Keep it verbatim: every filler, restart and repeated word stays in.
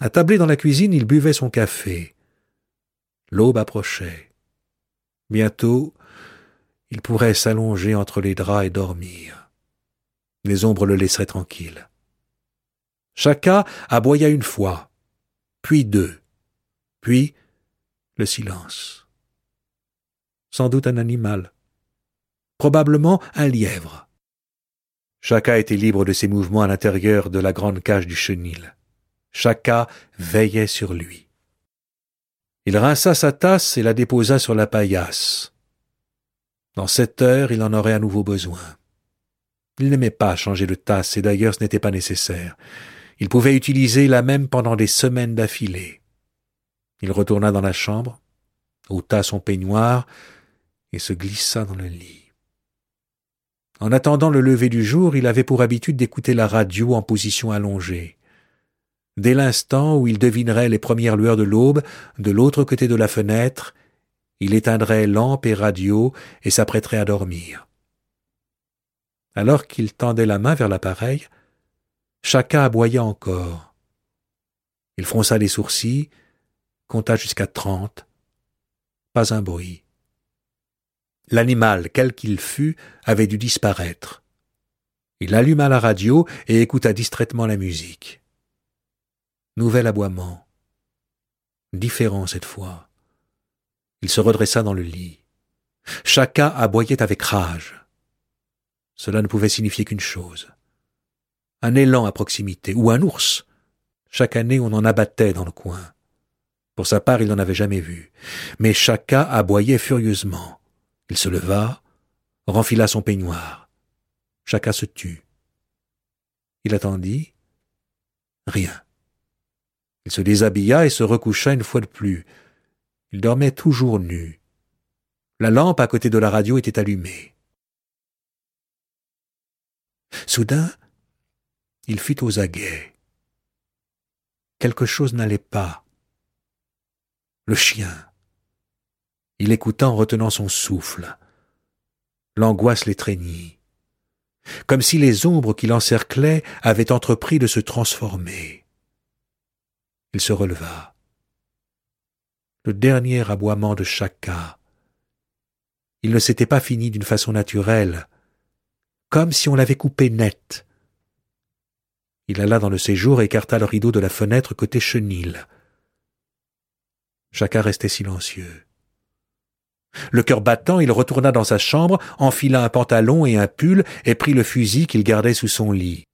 Attablé dans la cuisine, il buvait son café. L'aube approchait. Bientôt, il pourrait s'allonger entre les draps et dormir. Les ombres le laisseraient tranquille. Chacun aboya une fois, puis deux, puis le silence. Sans doute un animal, probablement un lièvre. Chacun était libre de ses mouvements à l'intérieur de la grande cage du chenil. Chacun veillait sur lui. Il rinça sa tasse et la déposa sur la paillasse. Dans sept heures, il en aurait à nouveau besoin. Il n'aimait pas changer de tasse, et d'ailleurs ce n'était pas nécessaire. Il pouvait utiliser la même pendant des semaines d'affilée. Il retourna dans la chambre, ôta son peignoir et se glissa dans le lit. En attendant le lever du jour, il avait pour habitude d'écouter la radio en position allongée. Dès l'instant où il devinerait les premières lueurs de l'aube, de l'autre côté de la fenêtre, il éteindrait lampe et radio et s'apprêterait à dormir. Alors qu'il tendait la main vers l'appareil, chacun aboya encore. Il fronça les sourcils, compta jusqu'à trente. Pas un bruit. L'animal, quel qu'il fût, avait dû disparaître. Il alluma la radio et écouta distraitement la musique. Nouvel aboiement. Différent cette fois. Il se redressa dans le lit. Chacun aboyait avec rage. Cela ne pouvait signifier qu'une chose. Un élan à proximité, ou un ours. Chaque année, on en abattait dans le coin. Pour sa part, il n'en avait jamais vu. Mais chacun aboyait furieusement. Il se leva, renfila son peignoir. Chacun se tut. Il attendit. Rien. Il se déshabilla et se recoucha une fois de plus. Il dormait toujours nu. La lampe à côté de la radio était allumée. Soudain, il fut aux aguets. Quelque chose n'allait pas. Le chien. Il écouta en retenant son souffle. L'angoisse l'étreignit. Comme si les ombres qui l'encerclaient avaient entrepris de se transformer. Il se releva. Le dernier aboiement de chacun. Il ne s'était pas fini d'une façon naturelle, comme si on l'avait coupé net. Il alla dans le séjour et écarta le rideau de la fenêtre côté chenil. Chacun restait silencieux. Le cœur battant, il retourna dans sa chambre, enfila un pantalon et un pull et prit le fusil qu'il gardait sous son lit.